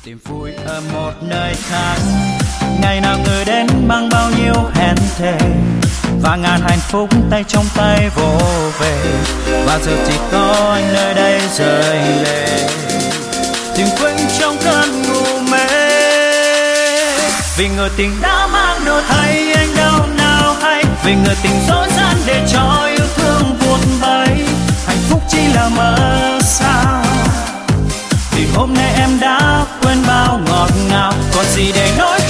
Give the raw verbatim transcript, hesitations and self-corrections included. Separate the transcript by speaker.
Speaker 1: Tìm vui ở một nơi khác, ngày nào người đến mang bao nhiêu hẹn thề và ngàn hạnh phúc tay trong tay vỗ về, và giờ chỉ có anh nơi đây rơi lệ, tìm quên trong cơn ngủ mê. Vì người tình đã mang đổi thay anh đâu nào hay, vì người tình dối gian để cho yêu thương vụt bay, hạnh phúc chỉ là mơ sao. Vì hôm nay em đã quên bao ngọt ngào, còn gì để nói